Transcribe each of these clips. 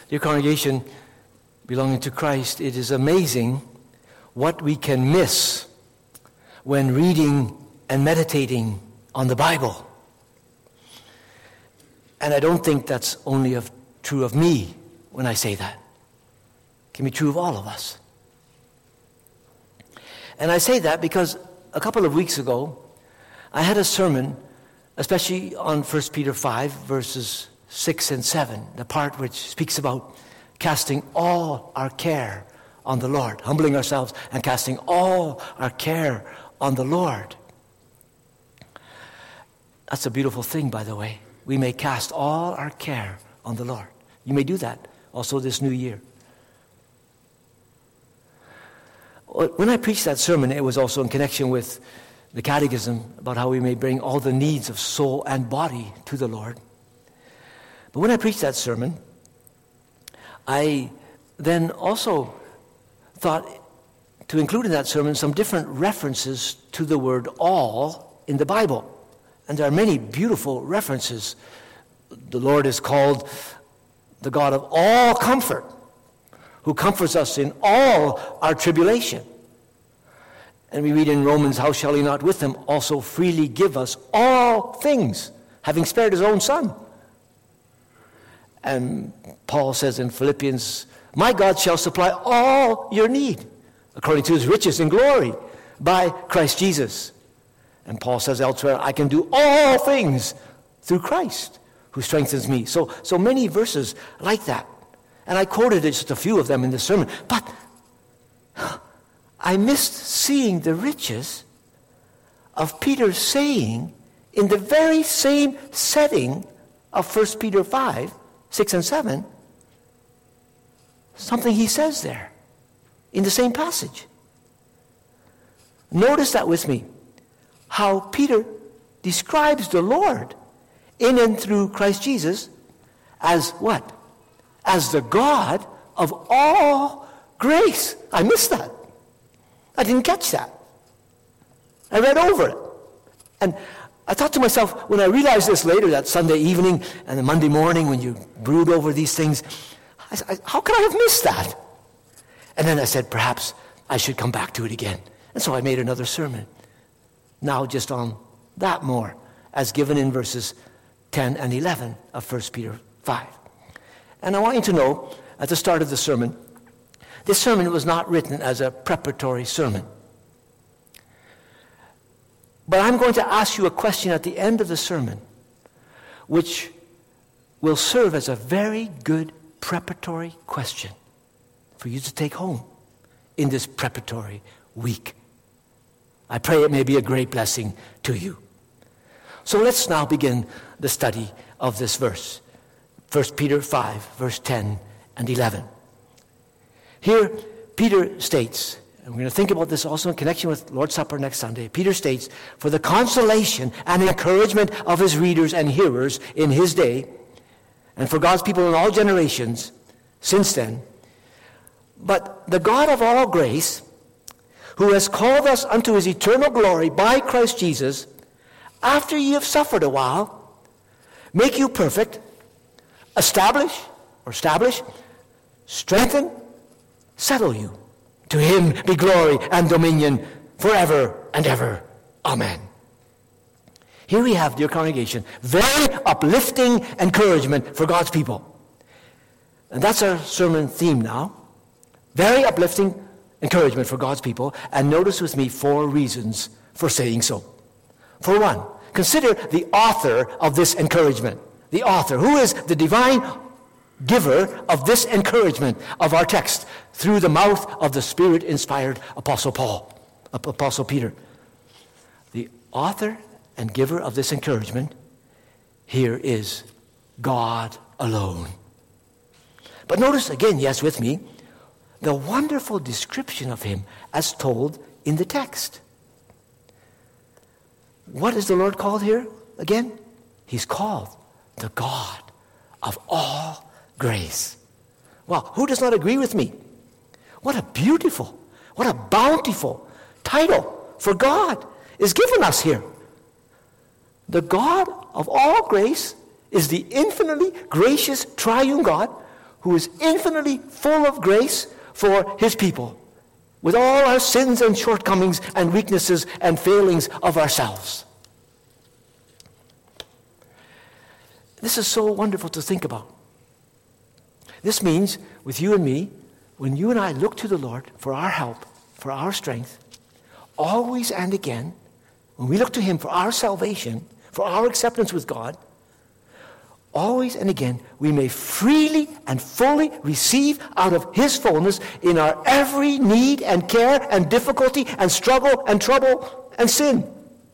Dear congregation belonging to Christ, it is amazing what we can miss when reading and meditating on the Bible. And I don't think that's only true of me when I say that. It can be true of all of us. And I say that because a couple of weeks ago, I had a sermon, especially on 1 Peter 5, verses 6 and 7, the part which speaks about casting all our care on the Lord, humbling ourselves and casting all our care on the Lord. That's a beautiful thing, by the way. We may cast all our care on the Lord. You may do that also this new year. When I preached that sermon, it was also in connection with the catechism about how we may bring all the needs of soul and body to the Lord. But when I preached that sermon, I then also thought to include in that sermon some different references to the word all in the Bible. And there are many beautiful references. The Lord is called the God of all comfort, who comforts us in all our tribulation. And we read in Romans, how shall he not with him also freely give us all things, having spared his own son? And Paul says in Philippians, my God shall supply all your need, according to his riches and glory, by Christ Jesus. And Paul says elsewhere, I can do all things through Christ, who strengthens me. So many verses like that. And I quoted just a few of them in the sermon. But I missed seeing the riches of Peter saying in the very same setting of 1 Peter 5, 6 and 7, something he says there in the same passage. Notice that with me, how Peter describes the Lord in and through Christ Jesus as what? As the God of all grace. I missed that. I didn't catch that. I read over it. And I thought to myself, when I realized this later, that Sunday evening and the Monday morning when you brood over these things, how could I have missed that? And then I said, perhaps I should come back to it again. And so I made another sermon. Now just on that more, as given in verses 10 and 11 of 1 Peter 5. And I want you to know, at the start of the sermon, this sermon was not written as a preparatory sermon. But I'm going to ask you a question at the end of the sermon, which will serve as a very good preparatory question for you to take home in this preparatory week. I pray it may be a great blessing to you. So let's now begin the study of this verse. 1 Peter 5, verse 10 and 11. Here, Peter states, and we're going to think about this also in connection with Lord's Supper next Sunday. Peter states, for the consolation and encouragement of his readers and hearers in his day, and for God's people in all generations since then, but the God of all grace, who has called us unto his eternal glory by Christ Jesus, after ye have suffered a while, make you perfect, establish, strengthen, settle you. To him be glory and dominion forever and ever. Amen. Here we have, dear congregation, very uplifting encouragement for God's people. And that's our sermon theme now. Very uplifting encouragement for God's people. And notice with me 4 reasons for saying so. For one, consider the author of this encouragement. The author, who is the divine giver of this encouragement of our text through the mouth of the Spirit-inspired Apostle Peter. The author and giver of this encouragement here is God alone. But notice again, yes, with me, the wonderful description of him as told in the text. What is the Lord called here again? He's called the God of all grace. Well, who does not agree with me? What a beautiful, what a bountiful title for God is given us here. The God of all grace is the infinitely gracious triune God who is infinitely full of grace for his people, with all our sins and shortcomings and weaknesses and failings of ourselves. This is so wonderful to think about. This means, with you and me, when you and I look to the Lord for our help, for our strength, always and again, when we look to him for our salvation, for our acceptance with God, always and again, we may freely and fully receive out of his fullness in our every need and care and difficulty and struggle and trouble and sin.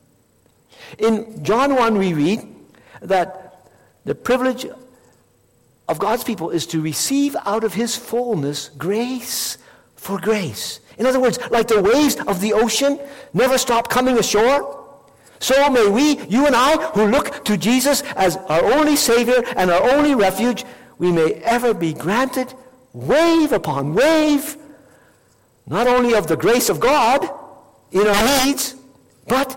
In John 1, we read that the privilege of God's people is to receive out of his fullness grace for grace. In other words, like the waves of the ocean never stop coming ashore, so may we, you and I, who look to Jesus as our only Savior and our only refuge, we may ever be granted wave upon wave, not only of the grace of God in our needs, but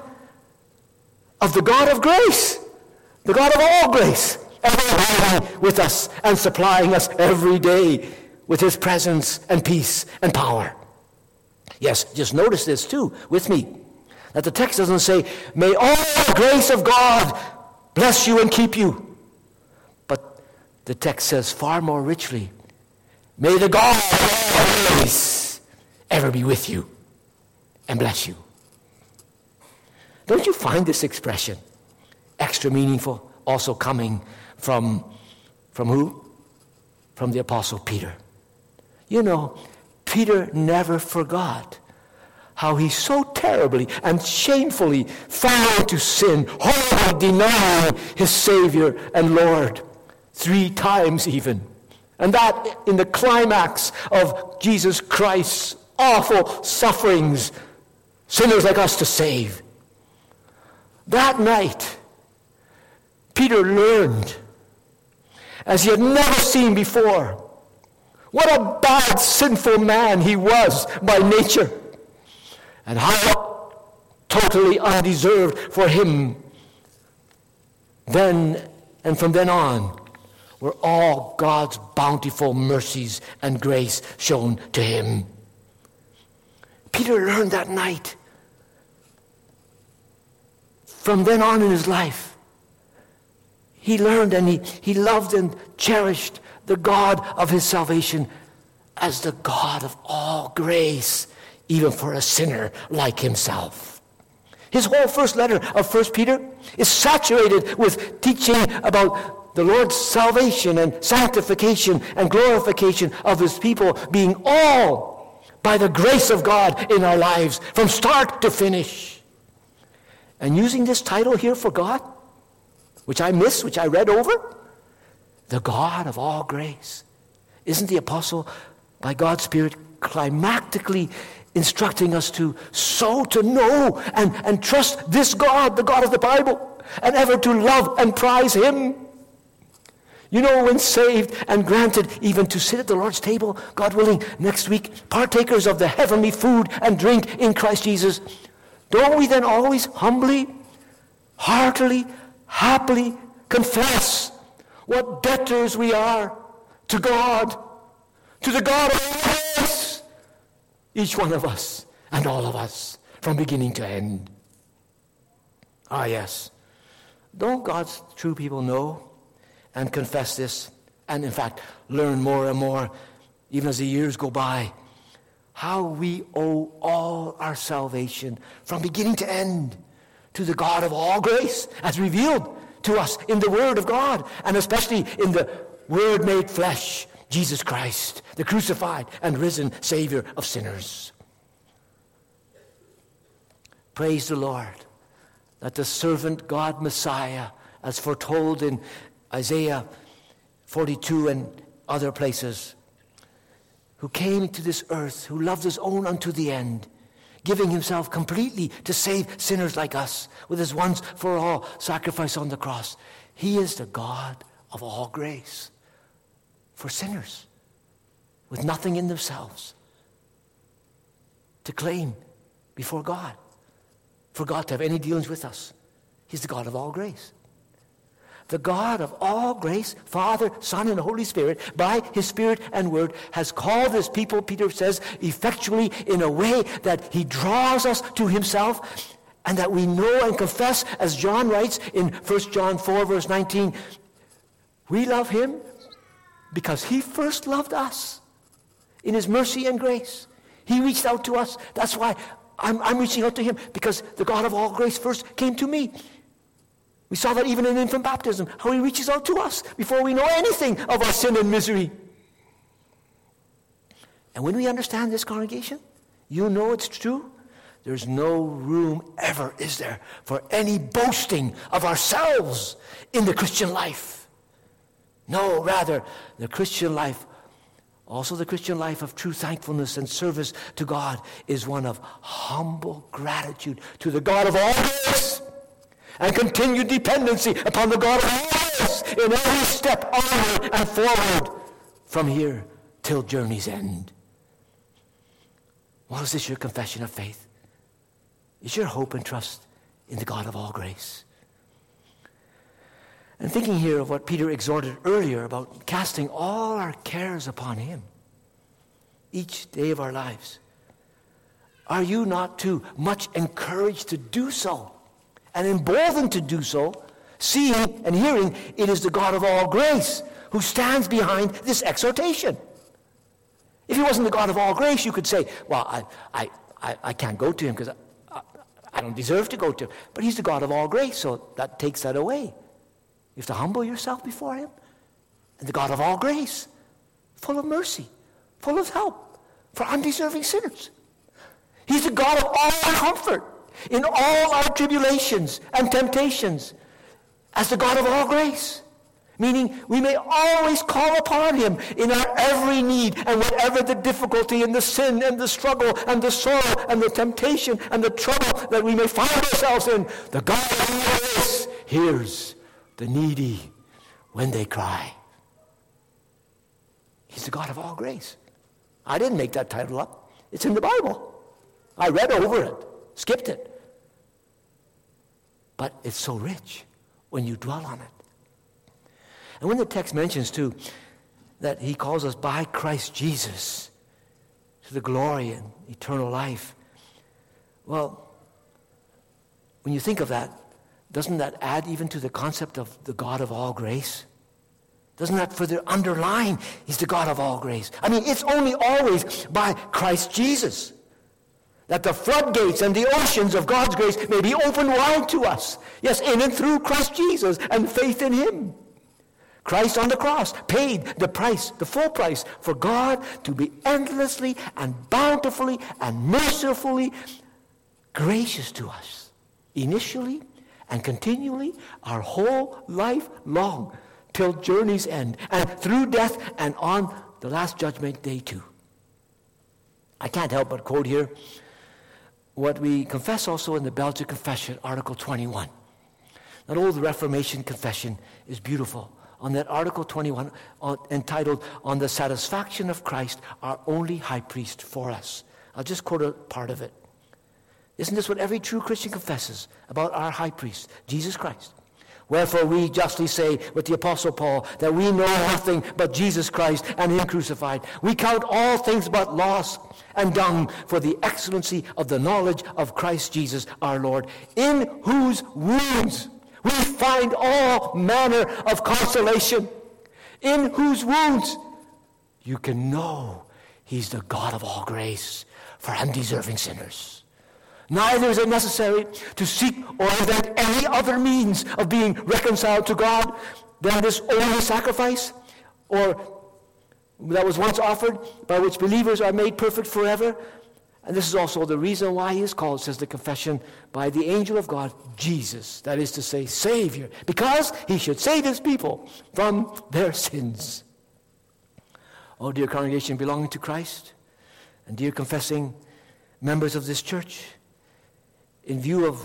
of the God of grace, the God of all grace, ever with us and supplying us every day with his presence and peace and power. Yes, just notice this too with me, that the text doesn't say, may all the grace of God bless you and keep you. But the text says far more richly, may the God of all grace ever be with you and bless you. Don't you find this expression extra meaningful, also coming from who? From the Apostle Peter. You know, Peter never forgot how he so terribly and shamefully fell into sin, horribly denying his Savior and Lord 3 times even. And that in the climax of Jesus Christ's awful sufferings, sinners like us to save. That night, Peter learned, as he had never seen before, what a bad, sinful man he was by nature, and how totally undeserved for him then and from then on were all God's bountiful mercies and grace shown to him. Peter learned that night. From then on in his life, he learned and he loved and cherished the God of his salvation as the God of all grace, even for a sinner like himself. His whole first letter of 1 Peter is saturated with teaching about the Lord's salvation and sanctification and glorification of his people being all by the grace of God in our lives from start to finish. And using this title here for God, which I read over, the God of all grace. Isn't the apostle, by God's Spirit, climactically instructing us to know and trust this God, the God of the Bible, and ever to love and prize him? You know, when saved and granted even to sit at the Lord's table, God willing, next week, partakers of the heavenly food and drink in Christ Jesus, don't we then always humbly, heartily, happily confess what debtors we are to God, to the God of grace, each one of us and all of us, from beginning to end? Ah, yes. Don't God's true people know and confess this, and in fact learn more and more, even as the years go by, how we owe all our salvation from beginning to end to the God of all grace, as revealed to us in the Word of God, and especially in the Word made flesh, Jesus Christ, the crucified and risen Savior of sinners. Praise the Lord that the servant God Messiah, as foretold in Isaiah 42 and other places, who came to this earth, who loved his own unto the end, giving himself completely to save sinners like us with his once for all sacrifice on the cross. He is the God of all grace for sinners with nothing in themselves to claim before God, for God to have any dealings with us. He's the God of all grace. The God of all grace, Father, Son, and Holy Spirit, by his Spirit and Word, has called his people, Peter says, effectually in a way that he draws us to himself, and that we know and confess, as John writes in 1 John 4, verse 19, we love him because he first loved us in his mercy and grace. He reached out to us. That's why I'm reaching out to him, because the God of all grace first came to me. We saw that even in infant baptism, how he reaches out to us before we know anything of our sin and misery. And when we understand this, congregation, you know it's true. There's no room ever, is there, for any boasting of ourselves in the Christian life. No, rather, the Christian life, also the Christian life of true thankfulness and service to God, is one of humble gratitude to the God of all grace, and continued dependency upon the God of all grace in every step onward and forward from here till journey's end. Well, is this your confession of faith? Is your hope and trust in the God of all grace? And thinking here of what Peter exhorted earlier about casting all our cares upon him each day of our lives, are you not too much encouraged to do so and emboldened to do so, seeing and hearing it is the God of all grace who stands behind this exhortation? If he wasn't the God of all grace, you could say, well, I can't go to him because I don't deserve to go to him. But he's the God of all grace, so that takes that away. You have to humble yourself before him. And the God of all grace, full of mercy, full of help for undeserving sinners. He's the God of all comfort in all our tribulations and temptations, as the God of all grace. Meaning we may always call upon him in our every need, and whatever the difficulty and the sin and the struggle and the sorrow and the temptation and the trouble that we may find ourselves in, the God of all grace hears the needy when they cry. He's the God of all grace. I didn't make that title up. It's in the Bible. I read over it, skipped it. But it's so rich when you dwell on it. And when the text mentions, too, that he calls us by Christ Jesus to the glory and eternal life, well, when you think of that, doesn't that add even to the concept of the God of all grace? Doesn't that further underline he's the God of all grace? I mean, it's only always by Christ Jesus that the floodgates and the oceans of God's grace may be opened wide to us. Yes, in and through Christ Jesus and faith in him. Christ on the cross paid the price, the full price, for God to be endlessly and bountifully and mercifully gracious to us, initially and continually, our whole life long, till journey's end, and through death and on the last judgment day too. I can't help but quote here what we confess also in the Belgian Confession, Article 21. That old Reformation confession is beautiful. On that Article 21, entitled, On the Satisfaction of Christ, our only high priest for us. I'll just quote a part of it. Isn't this what every true Christian confesses about our high priest, Jesus Christ? Wherefore we justly say with the Apostle Paul that we know nothing but Jesus Christ and him crucified. We count all things but loss and dung for the excellency of the knowledge of Christ Jesus our Lord, in whose wounds we find all manner of consolation, in whose wounds you can know he's the God of all grace for undeserving sinners. Neither is it necessary to seek or invent any other means of being reconciled to God than this only sacrifice, or that was once offered, by which believers are made perfect forever. And this is also the reason why he is called, says the confession, by the angel of God, Jesus, that is to say, Savior, because he should save his people from their sins. Oh, dear congregation belonging to Christ, and dear confessing members of this church, in view of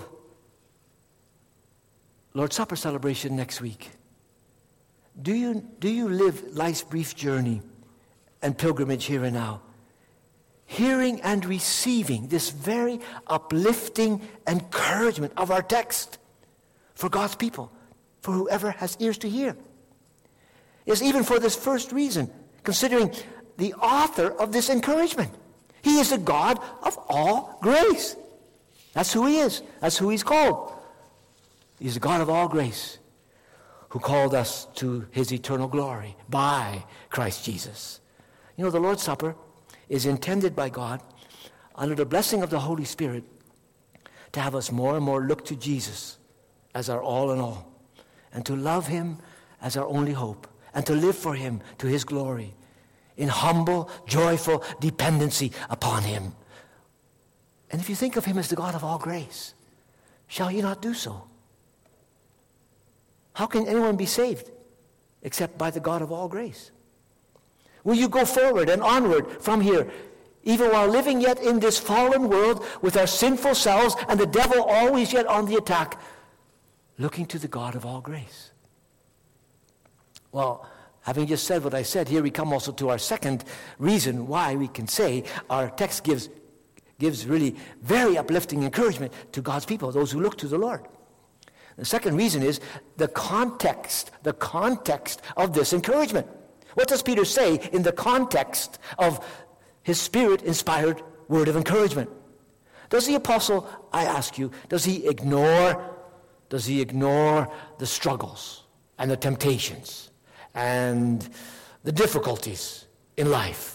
Lord's Supper celebration next week, do you live life's brief journey and pilgrimage here and now, hearing and receiving this very uplifting encouragement of our text for God's people for whoever has ears to hear. It's even for this first reason, considering the author of this encouragement. He is the God of all grace. That's who he is. That's who he's called. He's the God of all grace, who called us to his eternal glory by Christ Jesus. You know, the Lord's Supper is intended by God, under the blessing of the Holy Spirit, to have us more and more look to Jesus as our all in all, and to love him as our only hope, and to live for him to his glory, in humble, joyful dependency upon him. And if you think of him as the God of all grace, shall you not do so? How can anyone be saved except by the God of all grace? Will you go forward and onward from here, even while living yet in this fallen world with our sinful selves and the devil always yet on the attack, looking to the God of all grace? Well, having just said what I said, here we come also to our second reason why we can say our text gives really very uplifting encouragement to God's people, those who look to the Lord. The second reason is the context of this encouragement. What does Peter say in the context of his Spirit-inspired word of encouragement? Does the apostle, I ask you, does he ignore the struggles and the temptations and the difficulties in life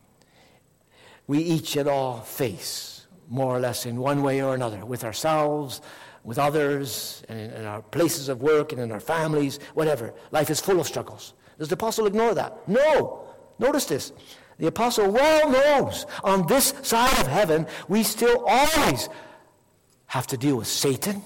we each and all face, more or less in one way or another, with ourselves, with others, and in our places of work and in our families, whatever? Life is full of struggles. Does the apostle ignore that? No. Notice this. The apostle well knows on this side of heaven we still always have to deal with Satan,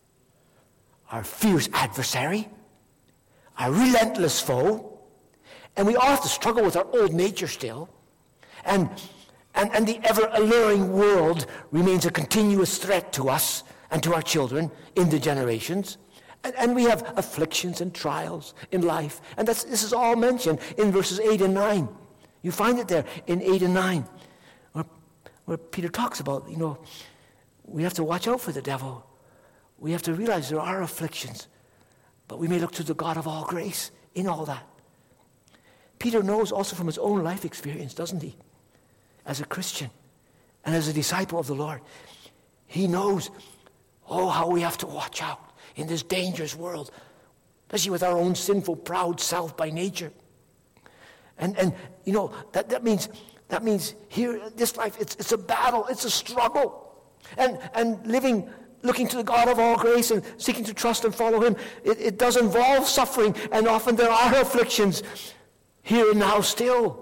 our fierce adversary, our relentless foe, and we all have to struggle with our old nature still, and the ever-alluring world remains a continuous threat to us and to our children in the generations. And we have afflictions and trials in life. And this is all mentioned in verses 8 and 9. You find it there in 8 and 9, where Peter talks about, we have to watch out for the devil. We have to realize there are afflictions, but we may look to the God of all grace in all that. Peter knows also from his own life experience, doesn't he? As a Christian and as a disciple of the Lord, he knows, how we have to watch out in this dangerous world, especially with our own sinful, proud self by nature. And that means here, this life, it's a battle, it's a struggle. And living, looking to the God of all grace and seeking to trust and follow him, it does involve suffering, and often there are afflictions here and now still.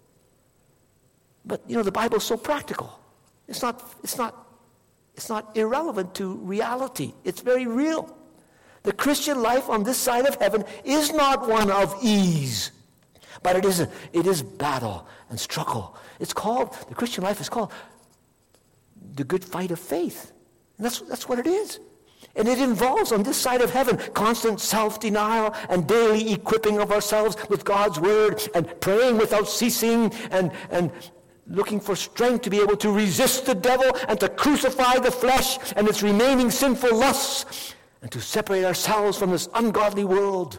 But the Bible's so practical. It's not irrelevant to reality. It's very real. The Christian life on this side of heaven is not one of ease, but it is battle and struggle. The Christian life is called the good fight of faith. And that's what it is. And it involves on this side of heaven constant self-denial and daily equipping of ourselves with God's word and praying without ceasing and looking for strength to be able to resist the devil and to crucify the flesh and its remaining sinful lusts and to separate ourselves from this ungodly world.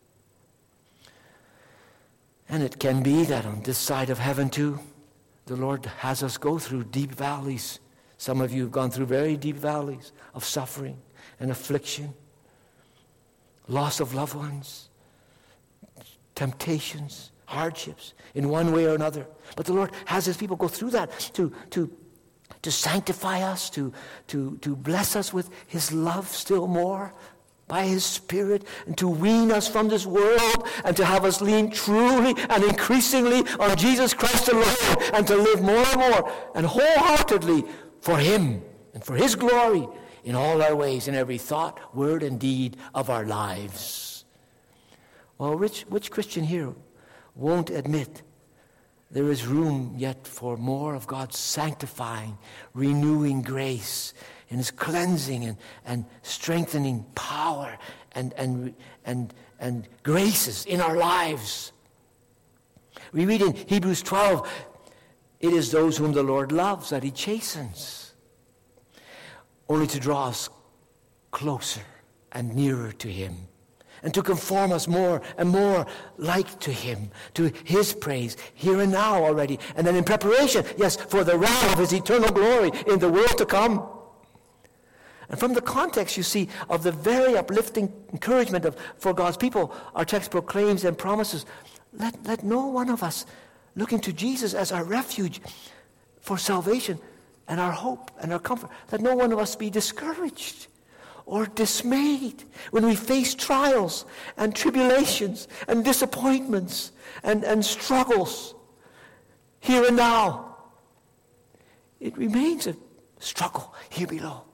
And it can be that on this side of heaven too, the Lord has us go through deep valleys. Some of you have gone through very deep valleys of suffering and affliction, loss of loved ones, temptations, hardships in one way or another. But the Lord has his people go through that to sanctify us, to bless us with his love still more by his Spirit, and to wean us from this world, and to have us lean truly and increasingly on Jesus Christ alone, and to live more and more and wholeheartedly for him and for his glory in all our ways, in every thought, word, and deed of our lives. Well, which Christian here won't admit there is room yet for more of God's sanctifying, renewing grace and his cleansing and strengthening power and graces in our lives? We read in Hebrews 12, it is those whom the Lord loves that he chastens, only to draw us closer and nearer to him. and to conform us more and more like to him, to his praise, here and now already. And then in preparation, yes, for the realm of his eternal glory in the world to come. And from the context, you see, of the very uplifting encouragement for God's people, our text proclaims and promises, let no one of us looking to Jesus as our refuge for salvation and our hope and our comfort, let no one of us be discouraged or dismayed when we face trials and tribulations and disappointments and struggles here and now. It remains a struggle here below.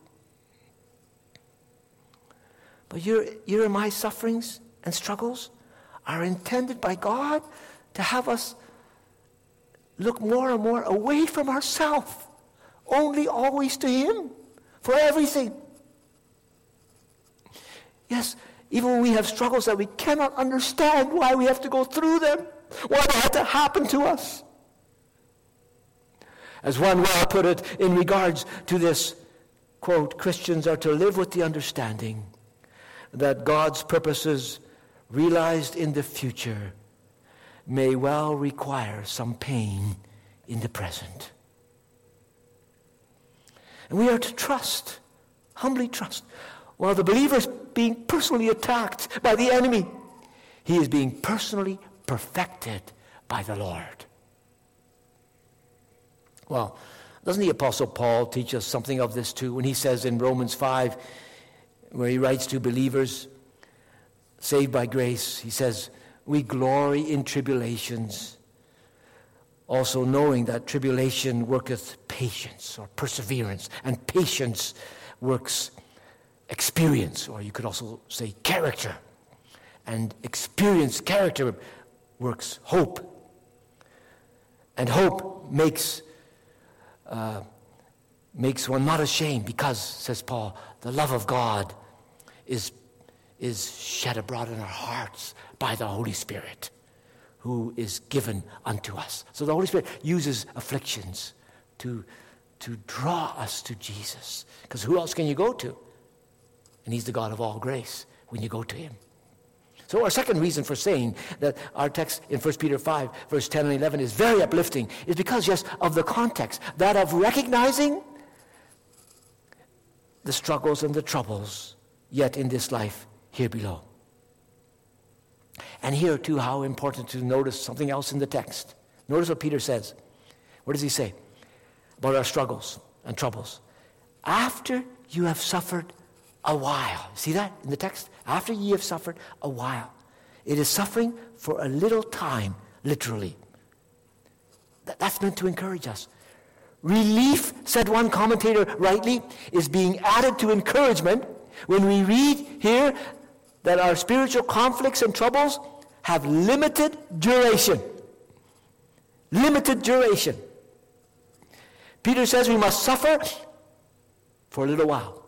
But your and my sufferings and struggles are intended by God to have us look more and more away from ourselves, only always to him for everything. Yes, even when we have struggles that we cannot understand why we have to go through them, why they have to happen to us. As one well put it in regards to this, quote, Christians are to live with the understanding that God's purposes realized in the future may well require some pain in the present. And we are to trust, humbly trust. While the believer is being personally attacked by the enemy, he is being personally perfected by the Lord. Well, doesn't the Apostle Paul teach us something of this too when he says in Romans 5, where he writes to believers saved by grace, he says, we glory in tribulations, also knowing that tribulation worketh patience or perseverance, and patience works experience, or you could also say character, and experience, character works hope, and hope makes one not ashamed because, says Paul, the love of God is shed abroad in our hearts by the Holy Spirit who is given unto us. So the Holy Spirit uses afflictions to draw us to Jesus. Because who else can you go to? And he's the God of all grace when you go to him. So our second reason for saying that our text in 1 Peter 5, verse 10 and 11 is very uplifting is because, yes, of the context, that of recognizing the struggles and the troubles yet in this life here below. And here, too, how important to notice something else in the text. Notice what Peter says. What does he say about our struggles and troubles? After you have suffered a while. See that in the text? After ye have suffered a while. It is suffering for a little time, literally. That's meant to encourage us. Relief, said one commentator rightly, is being added to encouragement when we read here that our spiritual conflicts and troubles have limited duration. Limited duration. Peter says we must suffer for a little while.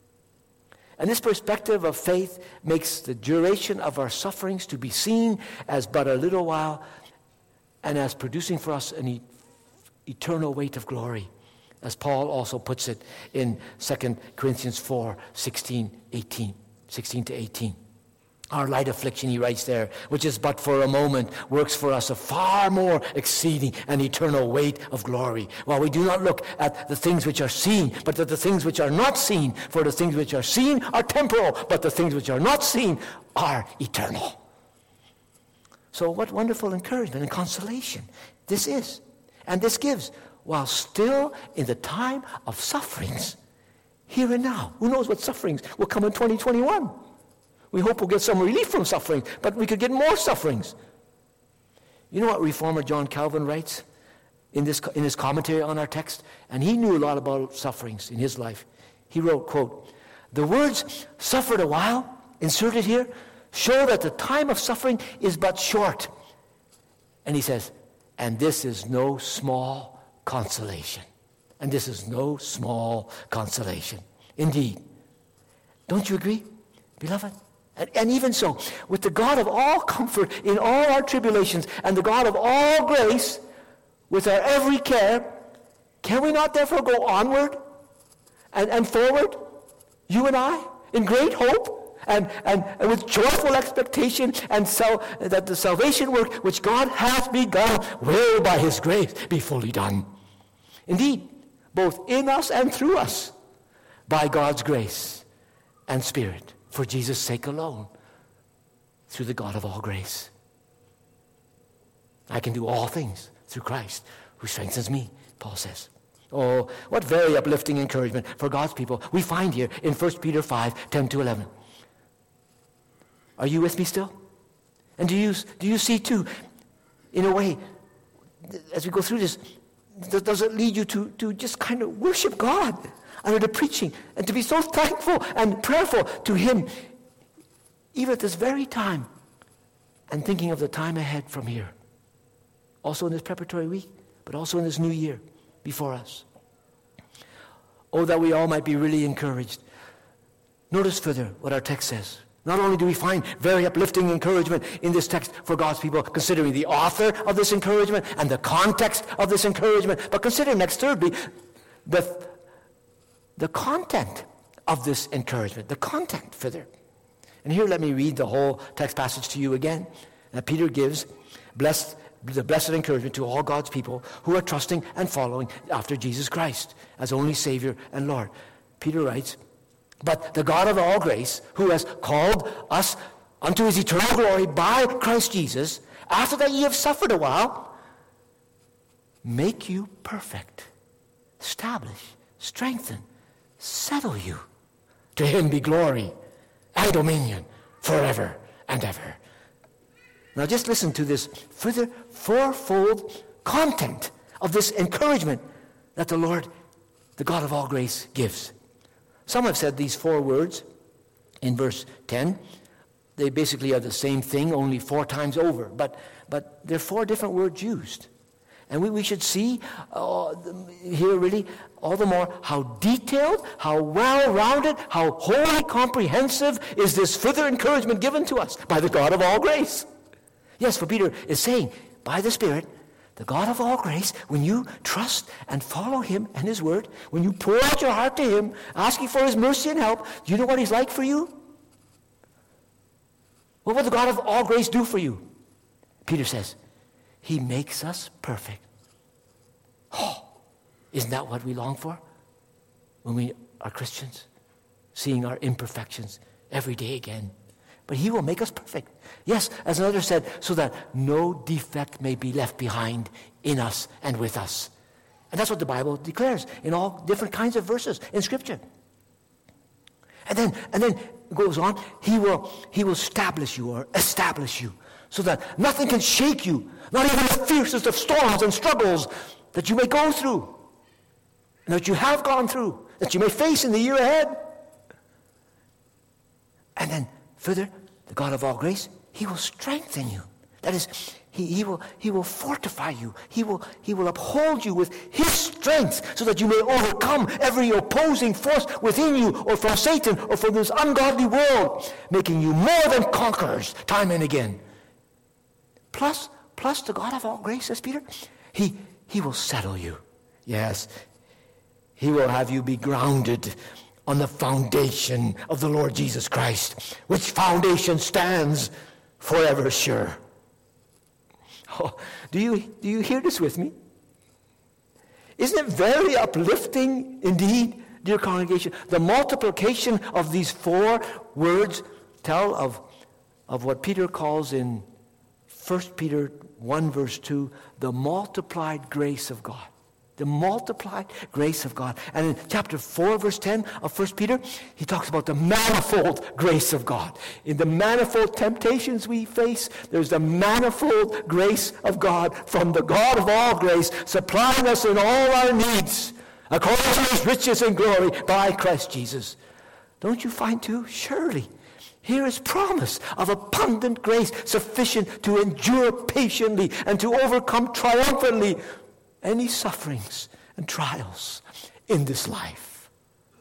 And this perspective of faith makes the duration of our sufferings to be seen as but a little while and as producing for us an eternal weight of glory, as Paul also puts it in 2 Corinthians 4, 16 to 18. Our light affliction, he writes there, which is but for a moment, works for us a far more exceeding and eternal weight of glory. While we do not look at the things which are seen, but at the things which are not seen. For the things which are seen are temporal, but the things which are not seen are eternal. So what wonderful encouragement and consolation this is. And this gives, while still in the time of sufferings, here and now. Who knows what sufferings will come in 2021? We hope we'll get some relief from suffering, but we could get more sufferings. You know what Reformer John Calvin writes in his commentary on our text? And he knew a lot about sufferings in his life. He wrote, quote, the words suffered a while, inserted here, show that the time of suffering is but short. And he says, and this is no small consolation. And this is no small consolation. Indeed. Don't you agree, beloved? And even so, with the God of all comfort in all our tribulations and the God of all grace with our every care, can we not therefore go onward and forward, you and I, in great hope and with joyful expectation, and so that the salvation work which God hath begun will by his grace be fully done. Indeed, both in us and through us, by God's grace and Spirit, for Jesus' sake alone, through the God of all grace. I can do all things through Christ who strengthens me, Paul says. Oh, what very uplifting encouragement for God's people we find here in 1 Peter 5, 10 to 11. Are you with me still? And do you see too, in a way, as we go through this, does it lead you to just kind of worship God under the preaching and to be so thankful and prayerful to him, even at this very time, and thinking of the time ahead from here. Also in this preparatory week, but also in this new year before us. Oh, that we all might be really encouraged. Notice further what our text says. Not only do we find very uplifting encouragement in this text for God's people, considering the author of this encouragement and the context of this encouragement, but consider next thirdly, the content of this encouragement, the content further. And here let me read the whole text passage to you again. Peter gives the blessed encouragement to all God's people who are trusting and following after Jesus Christ as only Savior and Lord. Peter writes, "But the God of all grace, who has called us unto his eternal glory by Christ Jesus, after that ye have suffered a while, make you perfect, establish, strengthen, settle you. To him be glory and dominion forever and ever." Now just listen to this further fourfold content of this encouragement that the Lord, the God of all grace, gives. Some have said these 4 words in verse 10. They basically are the same thing, only 4 times over. But there are 4 different words used. And we should see here really all the more how detailed, how well-rounded, how wholly comprehensive is this further encouragement given to us by the God of all grace. Yes, for Peter is saying, by the Spirit, the God of all grace, when you trust and follow him and his word, when you pour out your heart to him, asking for his mercy and help, do you know what he's like for you? What will the God of all grace do for you? Peter says, he makes us perfect. Oh, isn't that what we long for when we are Christians? Seeing our imperfections every day again. But he will make us perfect. Yes, as another said, so that no defect may be left behind in us and with us. And that's what the Bible declares in all different kinds of verses in Scripture. And then it goes on, he will establish you so that nothing can shake you, not even the fiercest of storms and struggles that you may go through, and that you have gone through, that you may face in the year ahead. And then further, the God of all grace, he will strengthen you. That is, he will fortify you. He will uphold you with his strength so that you may overcome every opposing force within you or from Satan or from this ungodly world, making you more than conquerors time and again. Plus the God of all grace, says Peter, he will settle you. Yes, he will have you be grounded on the foundation of the Lord Jesus Christ, which foundation stands forever sure. Oh, do you hear this with me? Isn't it very uplifting indeed, dear congregation? The multiplication of these 4 words tell of what Peter calls in 1 Peter 1 verse 2, the multiplied grace of God. The multiplied grace of God. And in chapter 4, verse 10 of 1 Peter, he talks about the manifold grace of God. In the manifold temptations we face, there's the manifold grace of God from the God of all grace, supplying us in all our needs, according to his riches and glory by Christ Jesus. Don't you find too? Surely. Here is promise of abundant grace sufficient to endure patiently and to overcome triumphantly any sufferings and trials in this life.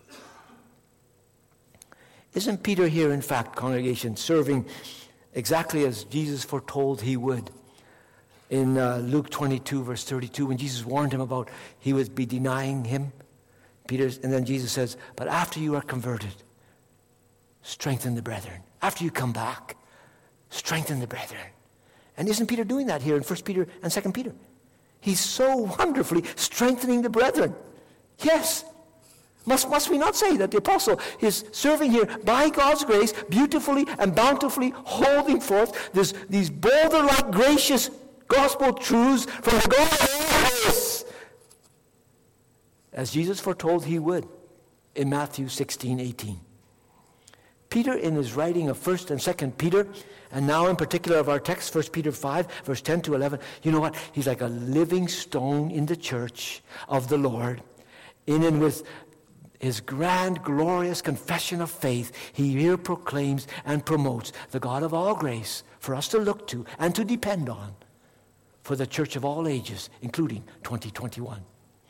Isn't Peter here, in fact, congregation, serving exactly as Jesus foretold he would in Luke 22, verse 32, when Jesus warned him about he would be denying him? And then Jesus says, but after you are converted, strengthen the brethren. After you come back, strengthen the brethren. And isn't Peter doing that here in 1 Peter and 2 Peter? He's so wonderfully strengthening the brethren. Yes. Must we not say that the apostle is serving here by God's grace, beautifully and bountifully holding forth these boulder-like gracious gospel truths from the God of all grace, as Jesus foretold he would in Matthew 16:18. Peter, in his writing of 1 and 2 Peter, and now in particular of our text, 1 Peter 5, verse 10 to 11, you know what? He's like a living stone in the church of the Lord. In and with his grand, glorious confession of faith, he here proclaims and promotes the God of all grace for us to look to and to depend on for the church of all ages, including 2021.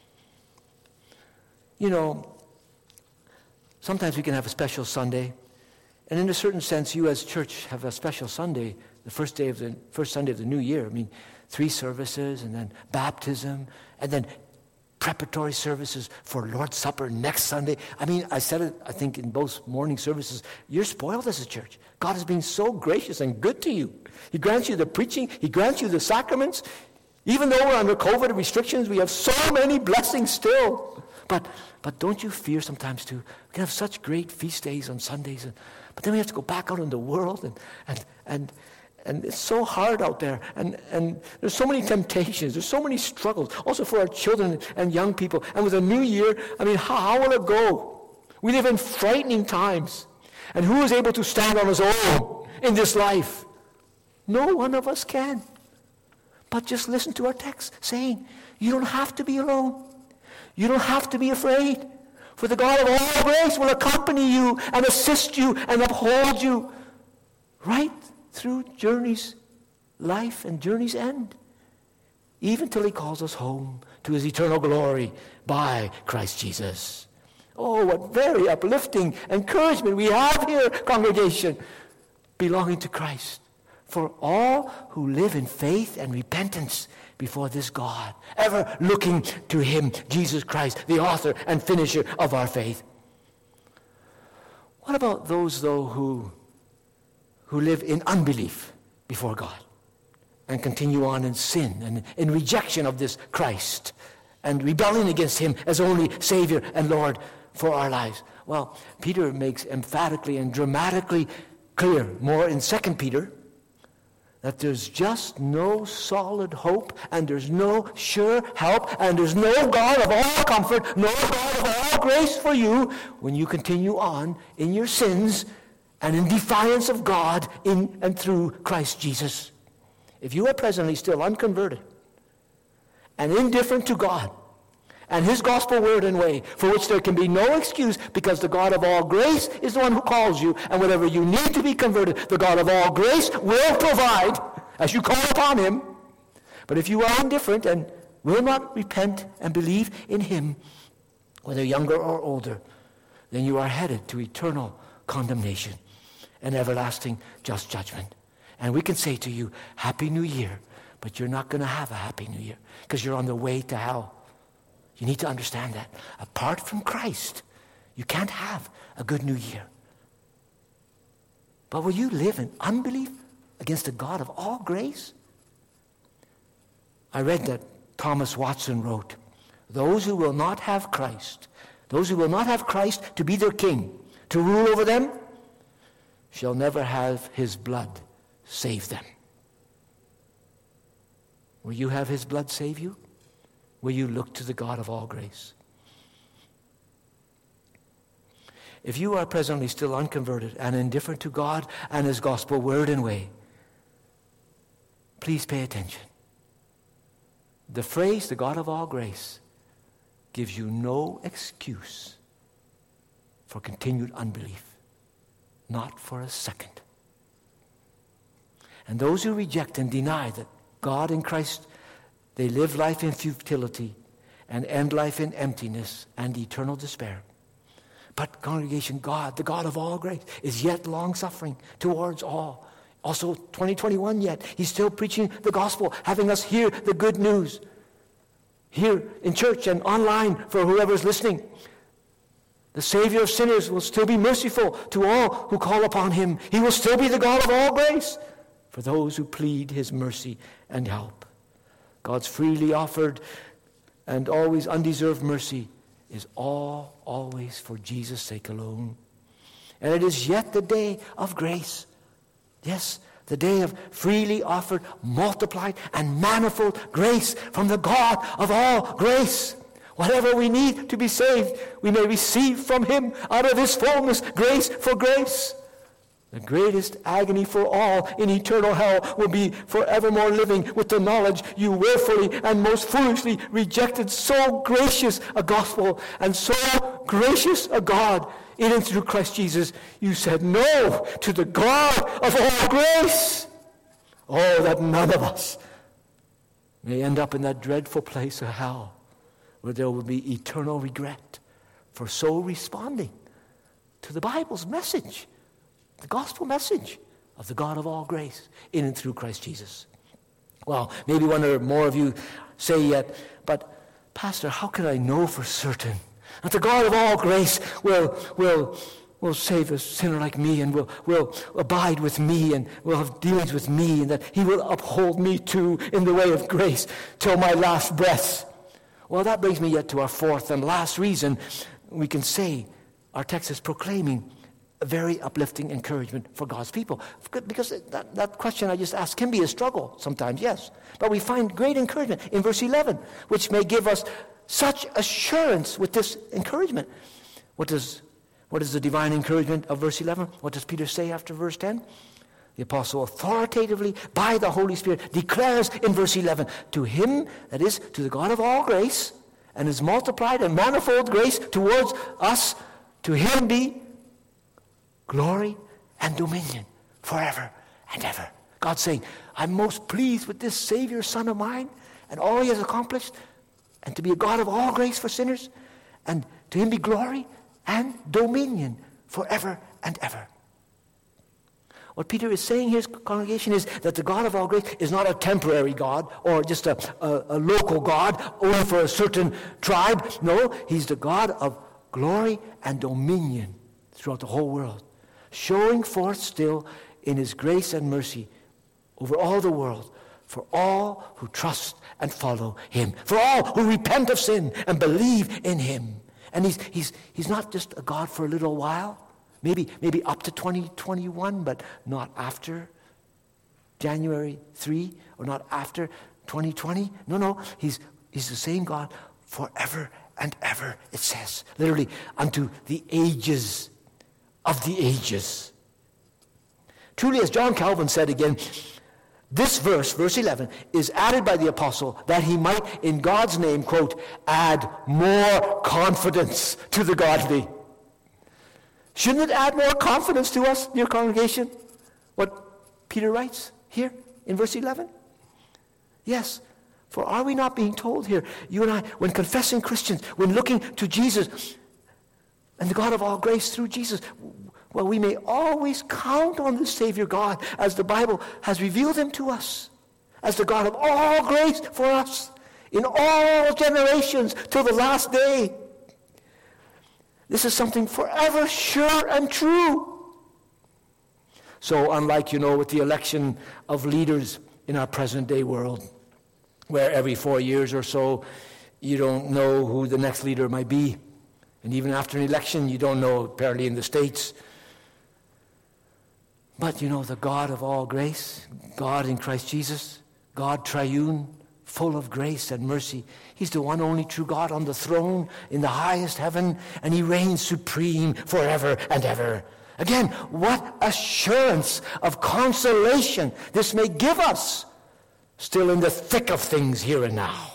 You know, sometimes we can have a special Sunday, and in a certain sense, you as church have a special Sunday, the first Sunday of the new year. I mean, 3 services, and then baptism, and then preparatory services for Lord's Supper next Sunday. I mean, I said it, I think, in both morning services. You're spoiled as a church. God has been so gracious and good to you. He grants you the preaching. He grants you the sacraments. Even though we're under COVID restrictions, we have so many blessings still. But don't you fear sometimes too? We can have such great feast days on Sundays, but then we have to go back out in the world, and it's so hard out there, and there's so many temptations, there's so many struggles, also for our children and young people. And with a new year, I mean, how will it go? We live in frightening times, and who is able to stand on his own in this life? No one of us can. But just listen to our text saying, you don't have to be alone. You don't have to be afraid. For the God of all grace will accompany you and assist you and uphold you right through journey's life and journey's end, even till he calls us home to his eternal glory by Christ Jesus. Oh, what very uplifting encouragement we have here, congregation, belonging to Christ, for all who live in faith and repentance before this God, ever looking to him, Jesus Christ, the author and finisher of our faith. What about those, though, who live in unbelief before God and continue on in sin and in rejection of this Christ and rebelling against him as only Savior and Lord for our lives? Well, Peter makes emphatically and dramatically clear, more in 2 Peter, that there's just no solid hope, and there's no sure help, and there's no God of all comfort, no God of all grace for you when you continue on in your sins and in defiance of God in and through Christ Jesus. If you are presently still unconverted and indifferent to God and his gospel word and way, for which there can be no excuse, because the God of all grace is the one who calls you, and whatever you need to be converted, the God of all grace will provide as you call upon him. But if you are indifferent and will not repent and believe in him, whether younger or older, then you are headed to eternal condemnation and everlasting just judgment. And we can say to you, Happy New Year, but you're not going to have a Happy New Year, because you're on the way to hell. You need to understand that. Apart from Christ, you can't have a good new year. But will you live in unbelief against the God of all grace? I read that Thomas Watson wrote, those who will not have Christ to be their king, to rule over them, shall never have his blood save them. Will you have his blood save you? Will you look to the God of all grace? If you are presently still unconverted and indifferent to God and his gospel word and way, please pay attention. The phrase, the God of all grace, gives you no excuse for continued unbelief. Not for a second. And those who reject and deny that God in Christ, they live life in futility and end life in emptiness and eternal despair. But congregation, God, the God of all grace, is yet long-suffering towards all. Also 2021 yet, he's still preaching the gospel, having us hear the good news. Here in church and online for whoever's listening. The Savior of sinners will still be merciful to all who call upon him. He will still be the God of all grace for those who plead his mercy and help. God's freely offered and always undeserved mercy is always for Jesus' sake alone. And it is yet the day of grace. Yes, the day of freely offered, multiplied, and manifold grace from the God of all grace. Whatever we need to be saved, we may receive from him out of his fullness, grace for grace. The greatest agony for all in eternal hell will be forevermore living with the knowledge you willfully and most foolishly rejected so gracious a gospel and so gracious a God. In and through Christ Jesus, you said no to the God of all grace. Oh, that none of us may end up in that dreadful place of hell, where there will be eternal regret for so responding to the Bible's message, the gospel message of the God of all grace in and through Christ Jesus. Well, maybe one or more of you say yet, but Pastor, how can I know for certain that the God of all grace will save a sinner like me and will abide with me and will have dealings with me, and that he will uphold me too in the way of grace till my last breath? Well, that brings me yet to our fourth and last reason we can say our text is proclaiming a very uplifting encouragement for God's people. Because that question I just asked can be a struggle sometimes, yes. But we find great encouragement in verse 11, which may give us such assurance with this encouragement. What is the divine encouragement of verse 11? What does Peter say after verse 10? The apostle authoritatively, by the Holy Spirit, declares in verse 11, to him, that is, to the God of all grace, and his multiplied and manifold grace towards us, to him be glory and dominion forever and ever. God's saying, I'm most pleased with this Savior, Son of mine, and all he has accomplished, and to be a God of all grace for sinners, and to him be glory and dominion forever and ever. What Peter is saying here, congregation, is that the God of all grace is not a temporary God or just a local God only for a certain tribe. No, he's the God of glory and dominion throughout the whole world, showing forth still in his grace and mercy over all the world for all who trust and follow him, for all who repent of sin and believe in him. And he's not just a God for a little while. Maybe up to 2021, but not after January 3 or not after 2020. No, he's the same God forever and ever, it says. Literally, unto the ages of the ages. Truly, as John Calvin said again, this verse 11, is added by the apostle that he might, in God's name, quote, add more confidence to the godly. Shouldn't it add more confidence to us, dear congregation, what Peter writes here in verse 11? Yes, for are we not being told here, you and I, when confessing Christians, when looking to Jesus and the God of all grace through Jesus, well, we may always count on the Savior God as the Bible has revealed him to us, as the God of all grace for us in all generations till the last day. This is something forever sure and true. So unlike, with the election of leaders in our present day world, where every 4 years or so you don't know who the next leader might be. And even after an election, you don't know, apparently in the States. But the God of all grace, God in Christ Jesus, God triune, full of grace and mercy. He's the one only true God on the throne in the highest heaven, and he reigns supreme forever and ever. Again, what assurance of consolation this may give us, still in the thick of things here and now.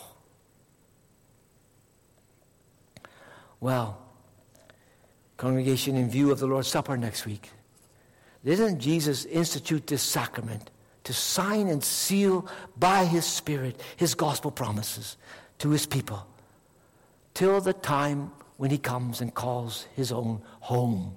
Well, congregation, in view of the Lord's Supper next week, didn't Jesus institute this sacrament to sign and seal by his Spirit his gospel promises to his people till the time when he comes and calls his own home?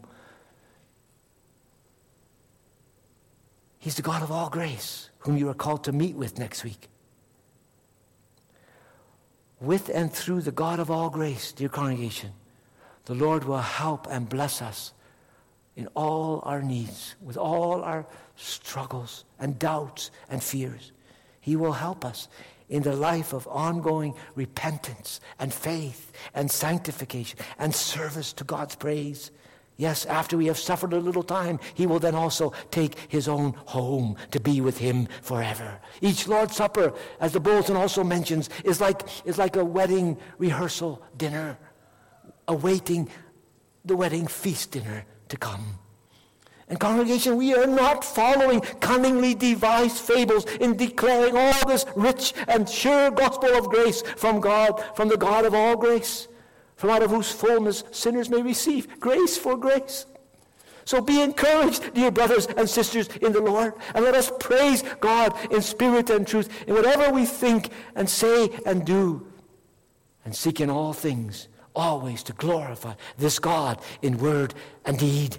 He's the God of all grace, whom you are called to meet with next week. With and through the God of all grace, dear congregation, the Lord will help and bless us in all our needs, with all our struggles and doubts and fears. He will help us in the life of ongoing repentance and faith and sanctification and service to God's praise. Yes, after we have suffered a little time, he will then also take his own home to be with him forever. Each Lord's Supper, as the bulletin also mentions, is like a wedding rehearsal dinner, awaiting the wedding feast dinner to come. And congregation, we are not following cunningly devised fables in declaring all this rich and sure gospel of grace from God, from the God of all grace, from out of whose fullness sinners may receive grace for grace. So be encouraged, dear brothers and sisters in the Lord, and let us praise God in spirit and truth in whatever we think and say and do, and seek in all things always to glorify this God in word and deed.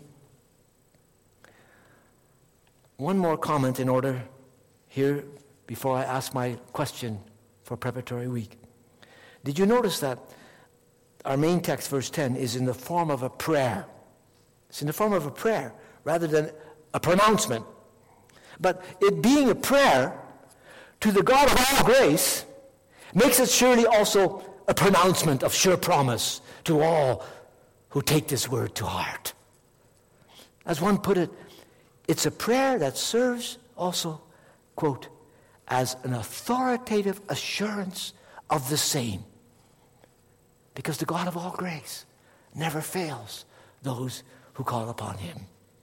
One more comment in order here before I ask my question for preparatory week. Did you notice that our main text, verse 10, is in the form of a prayer? It's in the form of a prayer rather than a pronouncement. But it being a prayer to the God of all grace makes it surely also a pronouncement of sure promise to all who take this word to heart. As one put it, it's a prayer that serves also, quote, as an authoritative assurance of the same. Because the God of all grace never fails those who call upon him.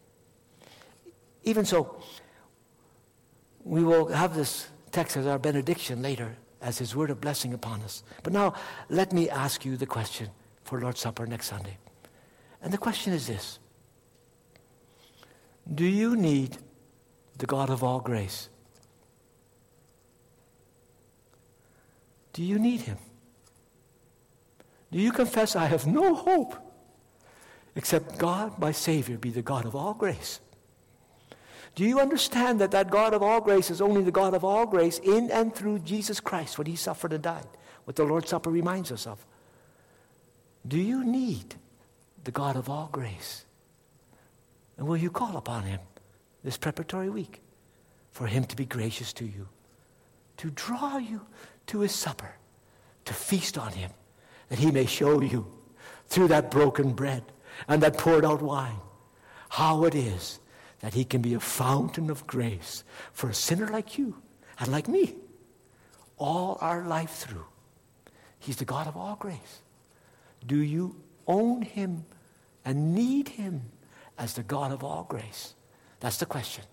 Even so, we will have this text as our benediction later, as his word of blessing upon us. But now, let me ask you the question for Lord's Supper next Sunday. And the question is this: do you need the God of all grace? Do you need him? Do you confess, I have no hope except God, my Savior, be the God of all grace? Do you understand that that God of all grace is only the God of all grace in and through Jesus Christ when he suffered and died? What the Lord's Supper reminds us of. Do you need the God of all grace? And will you call upon him this preparatory week for him to be gracious to you, to draw you to his supper, to feast on him, that he may show you through that broken bread and that poured out wine how it is that he can be a fountain of grace for a sinner like you and like me all our life through. He's the God of all grace. Do you own him and need him as the God of all grace? That's the question.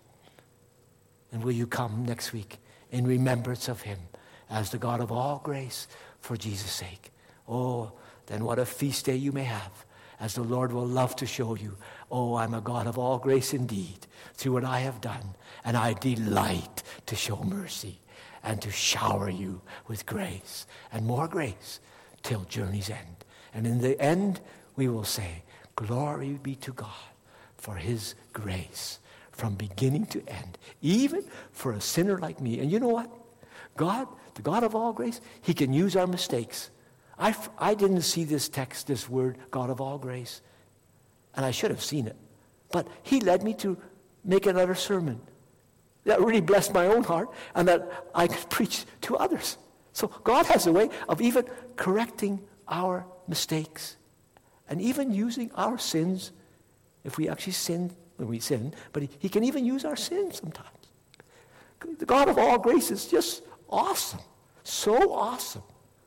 And will you come next week in remembrance of him as the God of all grace for Jesus' sake? Oh, then what a feast day you may have, as the Lord will love to show you, oh, I'm a God of all grace indeed through what I have done, and I delight to show mercy and to shower you with grace and more grace till journey's end. And in the end, we will say, glory be to God for his grace from beginning to end, even for a sinner like me. And you know what? God, the God of all grace, he can use our mistakes. I didn't see this text, this word, God of all grace, and I should have seen it. But he led me to make another sermon that really blessed my own heart and that I could preach to others. So God has a way of even correcting our mistakes and even using our sins, if we actually sin when we sin, but he can even use our sins sometimes. The God of all grace is just awesome, so awesome.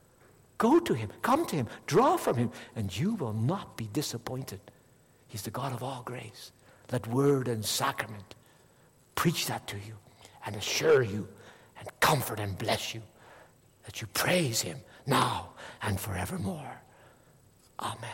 Go to him, come to him, draw from him, and you will not be disappointed. He's the God of all grace. Let word and sacrament preach that to you and assure you and comfort and bless you that you praise him now and forevermore. Amen.